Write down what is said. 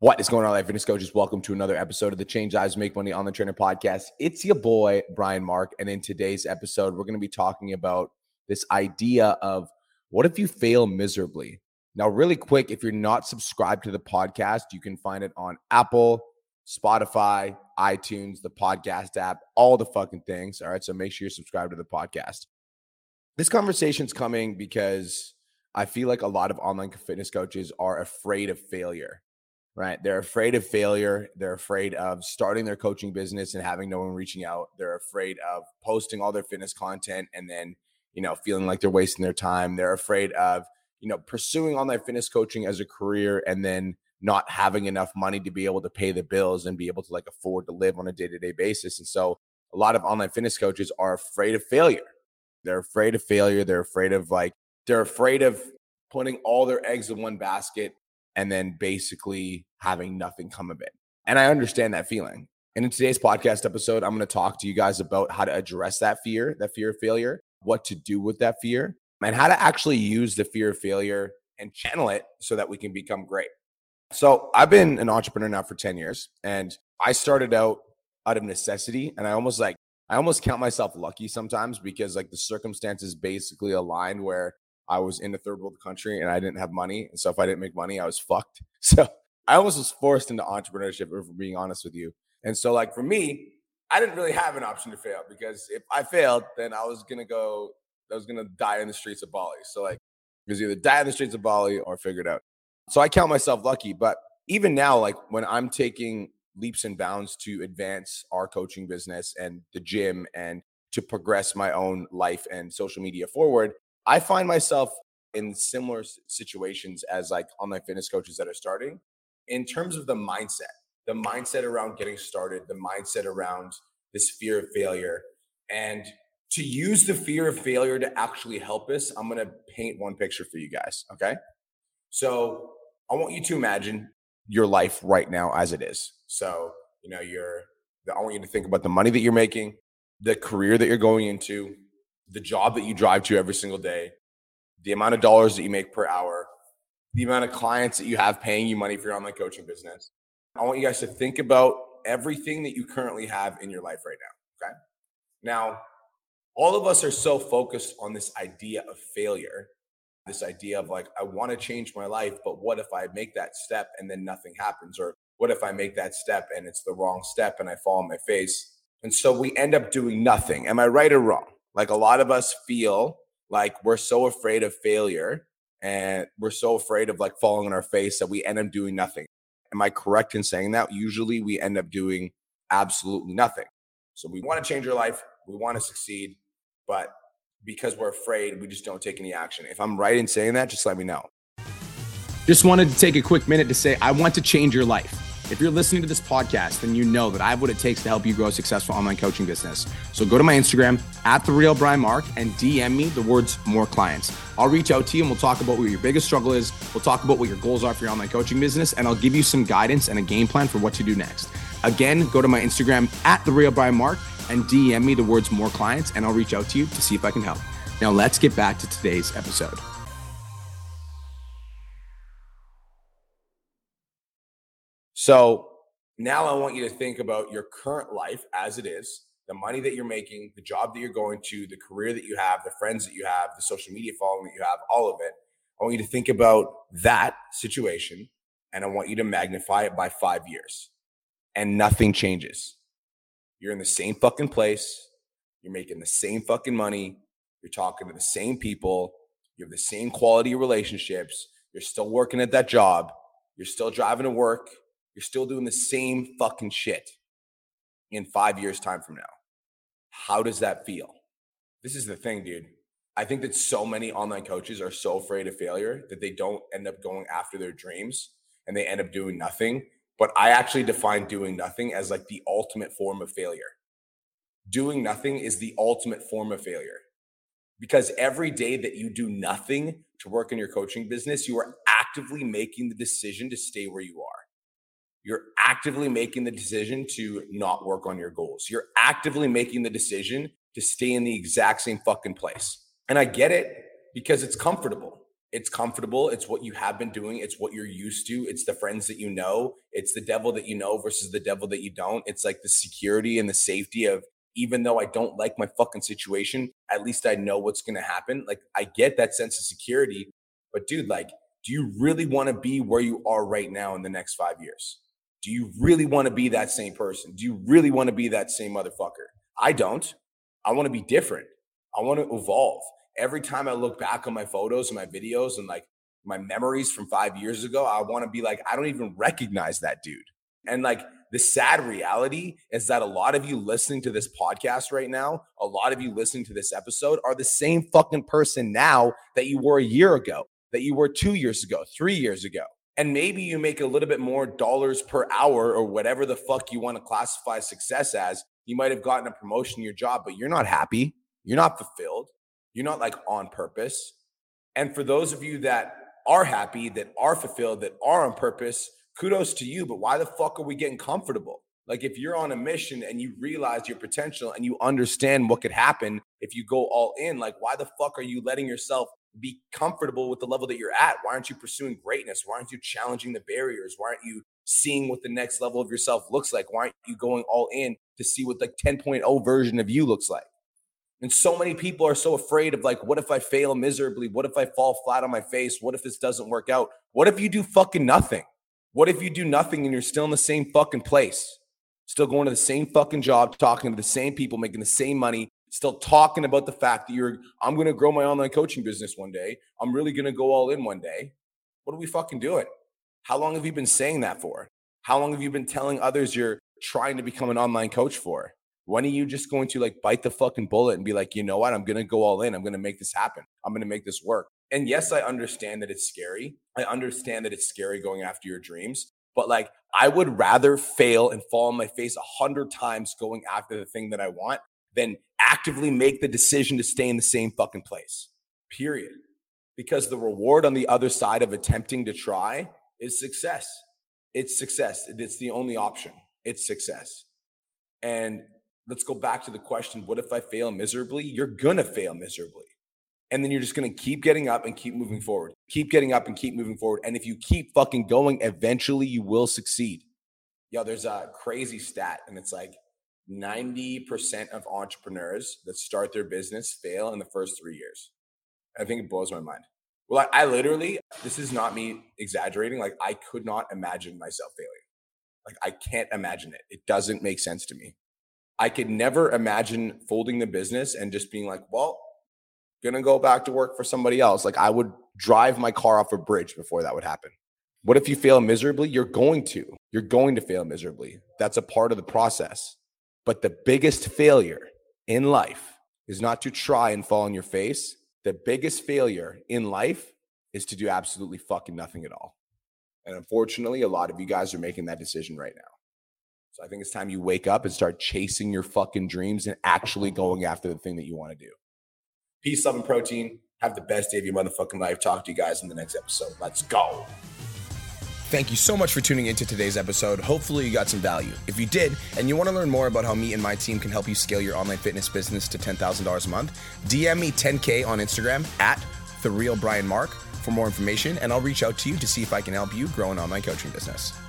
What is going on, life fitness coaches? Welcome to another episode of the Change Lives Make Money Online Trainer podcast. It's your boy, Brian Mark. And in today's episode, we're going to be talking about this idea of what if you fail miserably? Now, really quick, if you're not subscribed to the podcast, you can find it on Apple, Spotify, iTunes, the podcast app, all the fucking things. All right. So make sure you're subscribed to the podcast. This conversation's coming because I feel like a lot of online fitness coaches are afraid of failure. Right. They're afraid of failure. They're afraid of starting their coaching business and having no one reaching out. They're afraid of posting all their fitness content and then, feeling like they're wasting their time. They're afraid of, pursuing online fitness coaching as a career and then not having enough money to be able to pay the bills and be able to afford to live on a day-to-day basis. And so a lot of online fitness coaches are afraid of failure. They're afraid of failure. They're afraid of putting all their eggs in one basket and then basically having nothing come of it. And I understand that feeling. And in today's podcast episode, I'm going to talk to you guys about how to address that fear of failure, what to do with that fear, and how to actually use the fear of failure and channel it so that we can become great. So I've been an entrepreneur now for 10 years, and I started out of necessity. And I almost count myself lucky sometimes because the circumstances basically aligned where I was in a third world country and I didn't have money. And so if I didn't make money, I was fucked. So I almost was forced into entrepreneurship, if I'm being honest with you. And so for me, I didn't really have an option to fail because if I failed, then I was going to die in the streets of Bali. So it was either die in the streets of Bali or figure it out. So I count myself lucky. But even now, when I'm taking leaps and bounds to advance our coaching business and the gym and to progress my own life and social media forward, I find myself in similar situations as online fitness coaches that are starting in terms of the mindset around getting started, the mindset around this fear of failure. And to use the fear of failure to actually help us, I'm going to paint one picture for you guys. Okay. So I want you to imagine your life right now as it is. So, I want you to think about the money that you're making, the career that you're going into, the job that you drive to every single day, the amount of dollars that you make per hour, the amount of clients that you have paying you money for your online coaching business. I want you guys to think about everything that you currently have in your life right now. Okay. Now, all of us are so focused on this idea of failure, this idea of I want to change my life, but what if I make that step and then nothing happens? Or what if I make that step and it's the wrong step and I fall on my face? And so we end up doing nothing. Am I right or wrong? A lot of us feel like we're so afraid of failure and we're so afraid of falling on our face that we end up doing nothing. Am I correct in saying that? Usually we end up doing absolutely nothing. So we want to change our life. We want to succeed, but because we're afraid, we just don't take any action. If I'm right in saying that, just let me know. Just wanted to take a quick minute to say, I want to change your life. If you're listening to this podcast, then you know that I have what it takes to help you grow a successful online coaching business. So go to my Instagram @TheRealBrianMark and DM me the words more clients. I'll reach out to you and we'll talk about what your biggest struggle is. We'll talk about what your goals are for your online coaching business, and I'll give you some guidance and a game plan for what to do next. Again, go to my Instagram @TheRealBrianMark and DM me the words more clients, and I'll reach out to you to see if I can help. Now let's get back to today's episode. So now I want you to think about your current life as it is, the money that you're making, the job that you're going to, the career that you have, the friends that you have, the social media following that you have, all of it. I want you to think about that situation and I want you to magnify it by 5 years and nothing changes. You're in the same fucking place. You're making the same fucking money. You're talking to the same people. You have the same quality of relationships. You're still working at that job. You're still driving to work. You're still doing the same fucking shit in 5 years' time from now. How does that feel? This is the thing, dude. I think that so many online coaches are so afraid of failure that they don't end up going after their dreams and they end up doing nothing. But I actually define doing nothing as the ultimate form of failure. Doing nothing is the ultimate form of failure because every day that you do nothing to work in your coaching business, you are actively making the decision to stay where you are. You're actively making the decision to not work on your goals. You're actively making the decision to stay in the exact same fucking place. And I get it because it's comfortable. It's comfortable. It's what you have been doing. It's what you're used to. It's the friends that you know. It's the devil that you know versus the devil that you don't. It's like the security and the safety of, even though I don't like my fucking situation, at least I know what's going to happen. Like, I get that sense of security, but dude, like, do you really want to be where you are right now in the next 5 years? Do you really want to be that same person? Do you really want to be that same motherfucker? I don't. I want to be different. I want to evolve. Every time I look back on my photos and my videos and like my memories from 5 years ago, I want to be like, I don't even recognize that dude. And like, the sad reality is that a lot of you listening to this podcast right now, a lot of you listening to this episode are the same fucking person now that you were a year ago, that you were 2 years ago, 3 years ago. And maybe you make a little bit more dollars per hour or whatever the fuck you want to classify success as. You might have gotten a promotion in your job, but you're not happy. You're not fulfilled. You're not like on purpose. And for those of you that are happy, that are fulfilled, that are on purpose, kudos to you. But why the fuck are we getting comfortable? Like, if you're on a mission and you realize your potential and you understand what could happen if you go all in, like, why the fuck are you letting yourself be comfortable with the level that you're at? Why aren't you pursuing greatness? Why aren't you challenging the barriers? Why aren't you seeing what the next level of yourself looks like? Why aren't you going all in to see what the 10.0 version of you looks like? And so many people are so afraid of like, what if I fail miserably? What if I fall flat on my face? What if this doesn't work out? What if you do fucking nothing? What if you do nothing and you're still in the same fucking place? Still going to the same fucking job, talking to the same people, making the same money, still talking about the fact that I'm going to grow my online coaching business one day. I'm really going to go all in one day. What are we fucking doing? How long have you been saying that for? How long have you been telling others you're trying to become an online coach for? When are you just going to like bite the fucking bullet and be like, you know what? I'm going to go all in. I'm going to make this happen. I'm going to make this work. And yes, I understand that it's scary. I understand that it's scary going after your dreams, but like, I would rather fail and fall on my face 100 times going after the thing that I want than actively make the decision to stay in the same fucking place, period. Because the reward on the other side of attempting to try is success. It's success. It's the only option. It's success. And let's go back to the question, what if I fail miserably? You're going to fail miserably. And then you're just going to keep getting up and keep moving forward. Keep getting up and keep moving forward. And if you keep fucking going, eventually you will succeed. Yo, there's a crazy stat, and it's like 90% of entrepreneurs that start their business fail in the first 3 years. I think it blows my mind. Well, I literally, this is not me exaggerating. Like, I could not imagine myself failing. Like, I can't imagine it. It doesn't make sense to me. I could never imagine folding the business and just being like, well, gonna go back to work for somebody else. Like, I would drive my car off a bridge before that would happen. What if you fail miserably? You're going to fail miserably. That's a part of the process. But the biggest failure in life is not to try and fall on your face. The biggest failure in life is to do absolutely fucking nothing at all. And unfortunately, a lot of you guys are making that decision right now. So I think it's time you wake up and start chasing your fucking dreams and actually going after the thing that you want to do. Peace, love, and protein. Have the best day of your motherfucking life. Talk to you guys in the next episode. Let's go. Thank you so much for tuning into today's episode. Hopefully you got some value. If you did, and you want to learn more about how me and my team can help you scale your online fitness business to $10,000 a month, DM me 10K on Instagram at TheRealBrianMark for more information, and I'll reach out to you to see if I can help you grow an online coaching business.